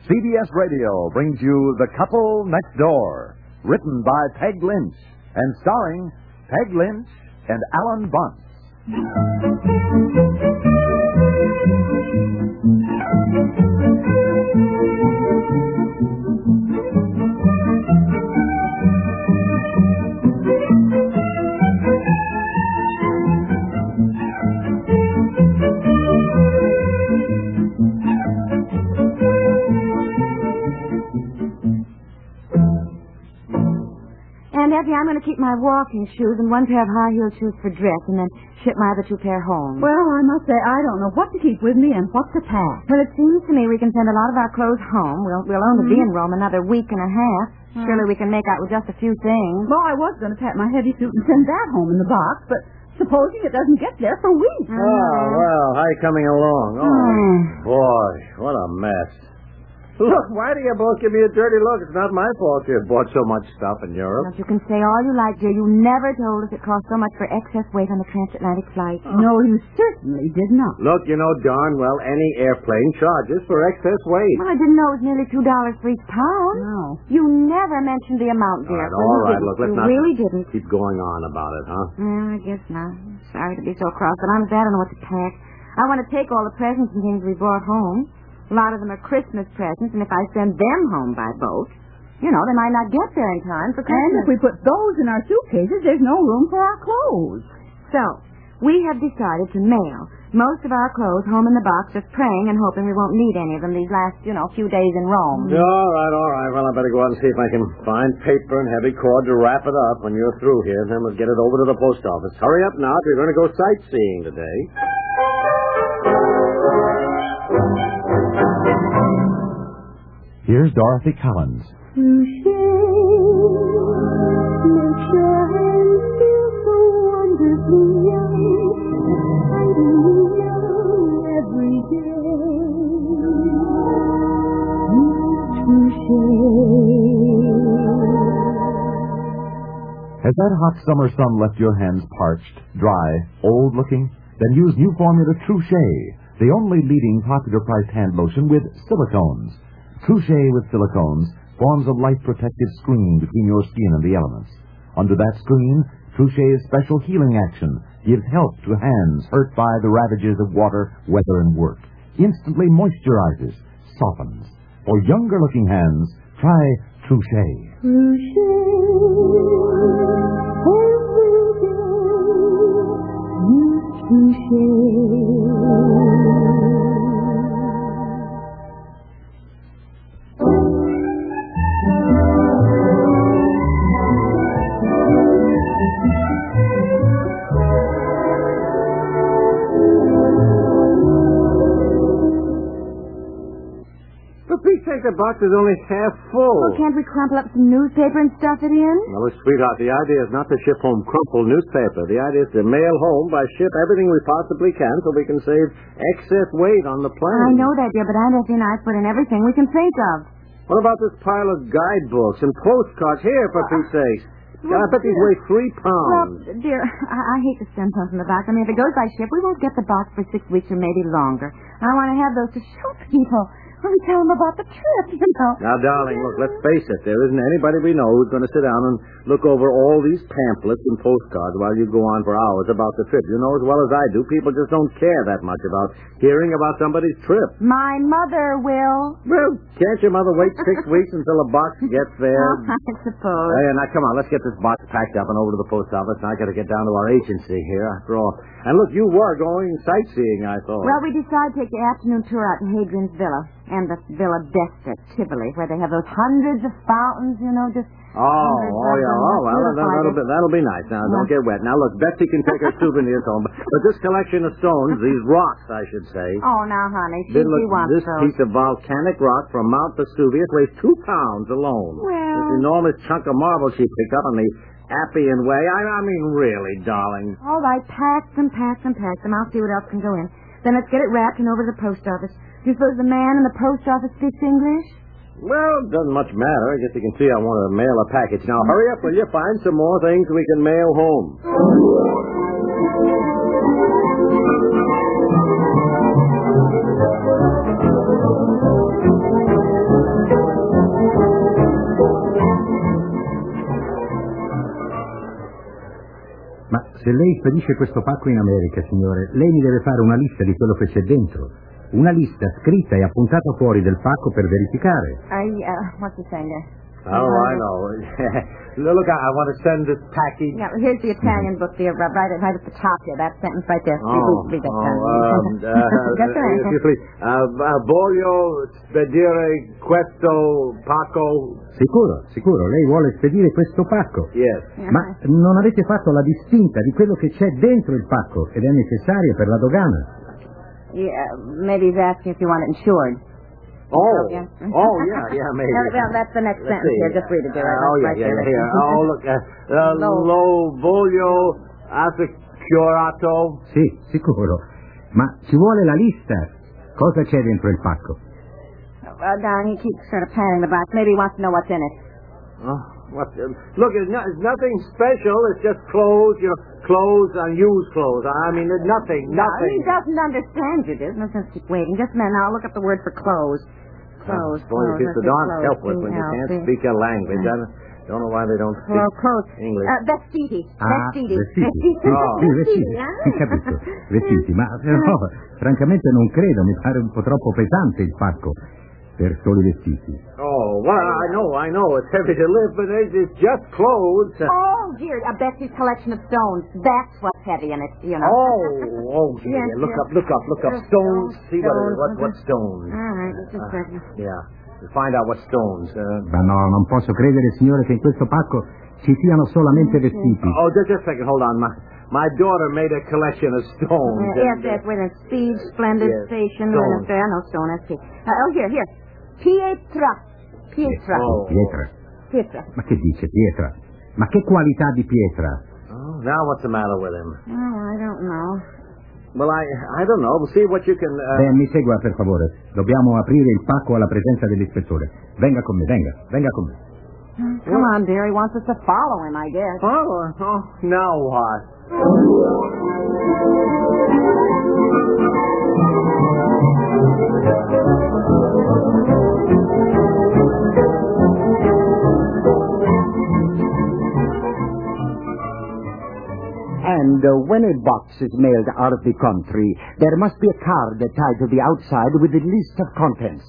CBS Radio brings you The Couple Next Door, written by Peg Lynch and starring Peg Lynch and Alan Bunce. Effie, I'm going to keep my walking shoes and one pair of high-heeled shoes for dress and then ship my other two pair home. Well, I must say, I don't know what to keep with me and what to pack. Well, it seems to me we can send a lot of our clothes home. We'll only be in Rome another week and a half. Surely we can make out with just a few things. Well, I was going to pack my heavy suit and send that home in the box, but supposing it doesn't get there for weeks. Oh, well, how you coming along? Oh, boy, what a mess. Look, why do you both give me a dirty look? It's not my fault you bought so much stuff in Europe. Well, you can say all you like, dear. You never told us it cost so much for excess weight on the transatlantic flight. No, you certainly did not. Look, you know darn well any airplane charges for excess weight. Well, I didn't know it was nearly $2 for each pound. No. You never mentioned the amount, dear. All right, look, let's not... You really didn't. keep going on about it, huh? I guess not. Sorry to be so cross, but honestly, I don't know what to pack. I want to take all the presents and things we brought home. A lot of them are Christmas presents, and if I send them home by boat, they might not get there in time for Christmas. And if we put those in our suitcases, there's no room for our clothes. So, we have decided to mail most of our clothes home in the box, just praying and hoping we won't need any of them these last, few days in Rome. All right. Well, I better go out and see if I can find paper and heavy cord to wrap it up when you're through here. Then we'll get it over to the post office. Hurry up now. We're going to go sightseeing today. Here's Dorothy Collins. You make your hands feel so wonderfully young, every day. Has that hot summer sun left your hands parched, dry, old-looking? Then use new formula Trouche, the only leading popular priced hand lotion with silicones. Trouche with silicones forms a light-protective screen between your skin and the elements. Under that screen, Trouche's special healing action gives help to hands hurt by the ravages of water, weather, and work. Instantly moisturizes, softens. For younger-looking hands, try Trouche. Trouche, every day, use Trouche. The box is only half full. Well, can't we crumple up some newspaper and stuff it in? No, sweetheart, the idea is not to ship home crumpled newspaper. The idea is to mail home by ship everything we possibly can so we can save excess weight on the plane. I know that, dear, but Aunt Effie and I put in everything we can think of. What about this pile of guidebooks and postcards? Here, for Pete's sake. I bet these weigh 3 pounds. Well, dear, I hate to send something in the box. I mean, if it goes by ship, we won't get the box for 6 weeks or maybe longer. I want to have those to show people. When we tell them about the trip, Now, darling, look, let's face it. There isn't anybody we know who's going to sit down and look over all these pamphlets and postcards while you go on for hours about the trip. You know as well as I do, people just don't care that much about hearing about somebody's trip. My mother will. Well, can't your mother wait 6 weeks until the box gets there? Oh, I suppose. Hey, now, come on, let's get this box packed up and over to the post office. Now, I got to get down to our agency here, after all. And look, you were going sightseeing, I thought. Well, we decided to take the afternoon tour out in Hadrian's Villa. And the Villa d'Este at Tivoli, where they have those hundreds of fountains, just... That'll be nice. Now, don't get wet. Now, look, Betsy can take her souvenirs home, but this collection of stones, these rocks, I should say. Oh, now, honey, she wants this those. piece of volcanic rock from Mount Vesuvius weighs 2 pounds alone. Well... This enormous chunk of marble she picked up on the Appian Way. I mean, really, darling. All right, pack them. I'll see what else can go in. Then let's get it wrapped and over to the post office. Do you suppose the man in the post office speaks English? Well, it doesn't much matter. I guess you can see I want to mail a package. Now, hurry up, will you? Find some more things we can mail home. Se lei spedisce questo pacco in America, signore, lei mi deve fare una lista di quello che c'è dentro. Una lista scritta e appuntata fuori del pacco per verificare. What's he saying there? Oh, I know. Look, I want to send this package. Yeah, here's the Italian book there, right at the top here. That sentence right there. Read that Just a minute. If you please. Voglio spedire questo pacco. Sicuro. Lei vuole spedire questo pacco. Yes. Ma non avete fatto la distinta di quello che c'è dentro il pacco ed è necessario per la dogana. Yeah, maybe he's asking if you want it insured. Oh, yeah, maybe. Well, that's the next sentence here. Just read it there. Here. Oh, look. Lo voglio assicurato. Sì, sicuro. Ma ci vuole la lista. Cosa c'è dentro il pacco? Don, he keeps sort of patting the box. Maybe he wants to know what's in it. Look, it's nothing special. It's just clothes, clothes and used clothes. I mean, there's nothing. No, he doesn't understand you. There's no sense keep waiting. Just a minute. I'll look up the word for clothes. Clothes. It's the darn helpless when you can't speak a language. I don't know why they don't speak English. Vestiti. Vestiti. Capisco. Vestiti. Ma però, francamente non credo. Mi pare un po' troppo pesante il pacco per soli vestiti. Oh, well, I know. It's heavy to lift, but it's just clothes. Oh, dear. Betsy's collection of stones. That's what's heavy in it, you know. Oh, dear. Yes, Look up. Stones. See what stones. All right, just a second. Yeah. Find out what stones. Ma no, non posso credere, signore, che in questo pacco ci siano solamente vestiti. Oh, just a second. Hold on. My daughter made a collection of stones. Yes, with a Speed, Splendid, Station, stones. No stone, that's it. Here. Pietra. Oh. Pietra. Ma che dice Pietra? Ma che qualità di pietra? Oh, now what's the matter with him? Oh, I don't know. Well, I don't know. We'll see what you can... Mi segua, per favore. Dobbiamo aprire il pacco alla presenza dell'ispettore. Venga con me. Come on, dear. He wants us to follow him, I guess. Oh, now what? And when a box is mailed out of the country, there must be a card tied to the outside with a list of contents.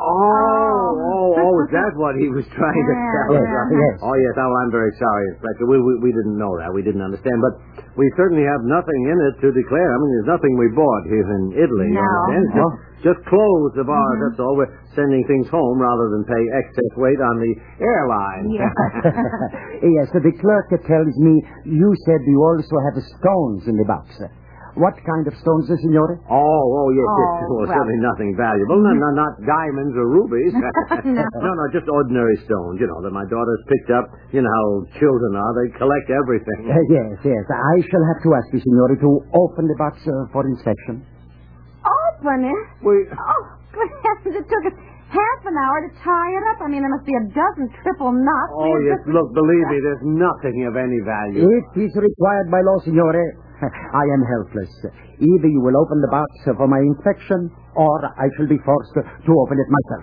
Is that what he was trying to tell us? Yes. Oh, yes. Oh, I'm very sorry, Inspector. We didn't know that. We didn't understand. But we certainly have nothing in it to declare. I mean, there's nothing we bought here in Italy. No. You understand? Just clothes of ours, that's all. We're sending things home rather than pay excess weight on the airline. Yeah. Yes, the clerk tells me you said you also have stones in the box. What kind of stones, signore? Oh, yes. Certainly nothing valuable. Not diamonds or rubies. No, just ordinary stones, that my daughter's picked up. You know how children are. They collect everything. Yes. I shall have to ask you, signore, to open the box for inspection. Open it? Oh, good heavens, it took us half an hour to tie it up. I mean, there must be a dozen triple knots. Oh, yes, look, believe me, there's nothing of any value. It is required by law, signore. I am helpless. Either you will open the box for my inspection, or I shall be forced to open it myself.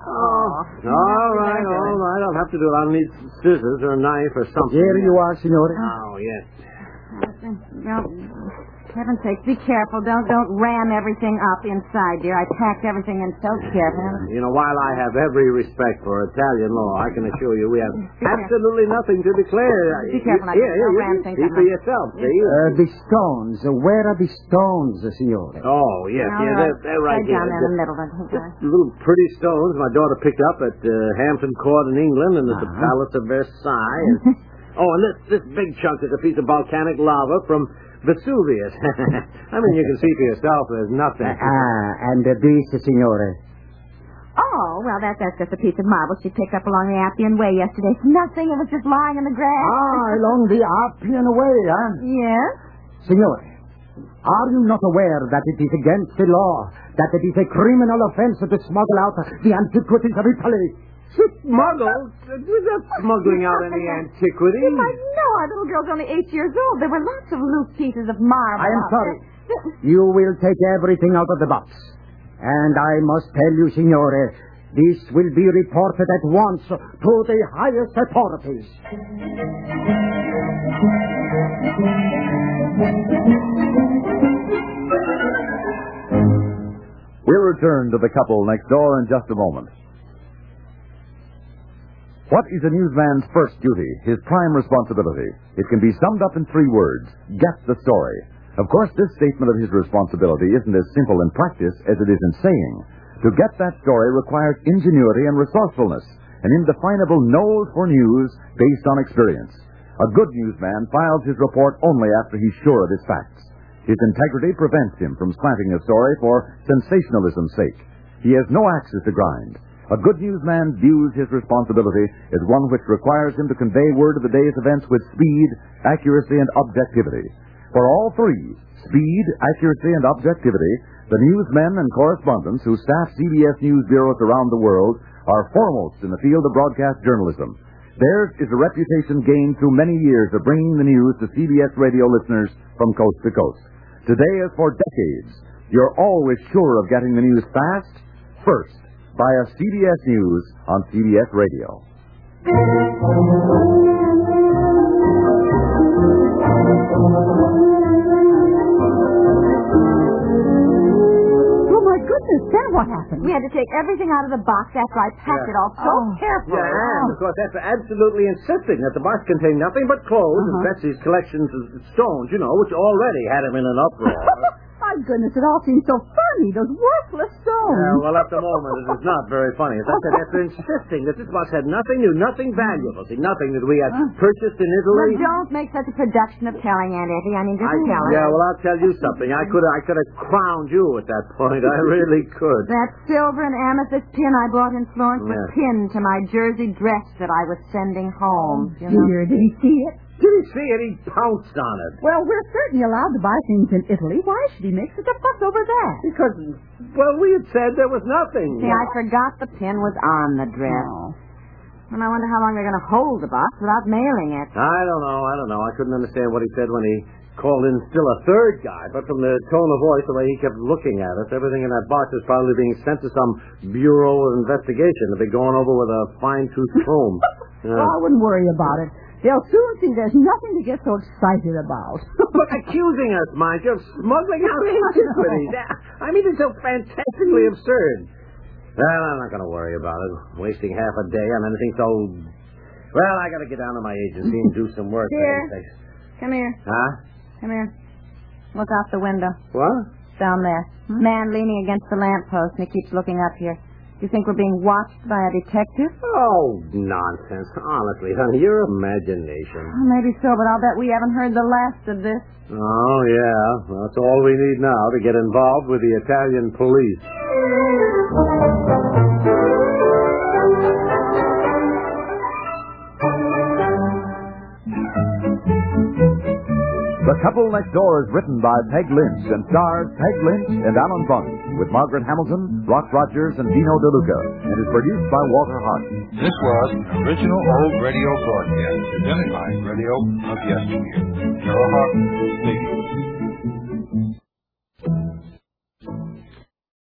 All right. I'll have to do it. I'll need scissors or a knife or something. Here you are, signore. Oh, yes. Well, heaven's sake, be careful. Don't ram everything up inside, dear. I packed everything in so carefully. While I have every respect for Italian law, I can assure you we have absolutely nothing to declare. Be careful. Here, you see for yourself, see? The stones. Where are the stones, signore? Oh, yes. They're right here. Down there in the middle. Just little pretty stones my daughter picked up at Hampton Court in England and at the Palace of Versailles. And this big chunk is a piece of volcanic lava from Vesuvius. I mean, you can see for yourself there's nothing. And this, signore? Oh, well, that's just a piece of marble she picked up along the Appian Way yesterday. Nothing. It was just lying in the grass. Along the Appian Way, huh? Yes? Signore, are you not aware that it is against the law, that it is a criminal offense to smuggle out the antiquities of Italy? Smuggle? We're not smuggling out any antiquities. You might know our little girl's only 8 years old. There were lots of loose pieces of marble. I am sorry. You will take everything out of the box. And I must tell you, signore, this will be reported at once to the highest authorities. We'll return to the couple next door in just a moment. What is a newsman's first duty, his prime responsibility? It can be summed up in 3 words: get the story. Of course, this statement of his responsibility isn't as simple in practice as it is in saying. To get that story requires ingenuity and resourcefulness, an indefinable nose for news based on experience. A good newsman files his report only after he's sure of his facts. His integrity prevents him from slanting a story for sensationalism's sake. He has no axes to grind. A good newsman views his responsibility as one which requires him to convey word of the day's events with speed, accuracy, and objectivity. For all 3, speed, accuracy, and objectivity, the newsmen and correspondents who staff CBS News bureaus around the world are foremost in the field of broadcast journalism. Theirs is a reputation gained through many years of bringing the news to CBS radio listeners from coast to coast. Today, as for decades, you're always sure of getting the news fast, first, via CBS News on CBS Radio. Oh, my goodness, then what happened? We had to take everything out of the box after I packed it all so carefully. Yeah, and of course, after absolutely insisting that the box contained nothing but clothes and Betsy's collections of stones, which already had him in an uproar. My goodness, it all seems so funny, those worthless stones. Well, at the moment, it is not very funny. As I said, after insisting that this box had nothing new, nothing valuable, nothing that we had purchased in Italy. Well, don't make such a production of telling, Aunt Effie. I mean, just tell her. Yeah, well, I'll tell you something. I could have crowned you at that point. I really could. That silver and amethyst pin I bought in Florence was pinned to my jersey dress that I was sending home. Dear, did he see it? Did he see it? He pounced on it. Well, we're certainly allowed to buy things in Italy. Why should he make such a fuss over that? Because, we had said there was nothing. See, I forgot the pin was on the dress. Oh. And I wonder how long they're going to hold the box without mailing it. I don't know. I couldn't understand what he said when he called in still a 3rd guy, but from the tone of voice, the way he kept looking at us, everything in that box is probably being sent to some Bureau of Investigation to be going over with a fine-tooth comb. Well, I wouldn't worry about it. They'll soon see there's nothing to get so excited about. But accusing us, mind you, of smuggling out antiquities. I mean, it's so fantastically absurd. Well, I'm not going to worry about it. Wasting half a day on anything so... Well, I got to get down to my agency and do some work. Here. Come here. Huh? Come here. Look out the window. What? Down there. Man leaning against the lamppost, and he keeps looking up here. You think we're being watched by a detective? Oh, nonsense. Honestly, honey, your imagination. Well, maybe so, but I'll bet we haven't heard the last of this. Oh, yeah. That's all we need now to get involved with the Italian police. The Couple Next Door is written by Peg Lynch and stars Peg Lynch and Alan Bunce, with Margaret Hamilton, Rock Rogers, and Dino DeLuca, and is produced by Walter Hart. This was an original old radio broadcast presented by Radio of Yesteryear. Carol Hart speaking.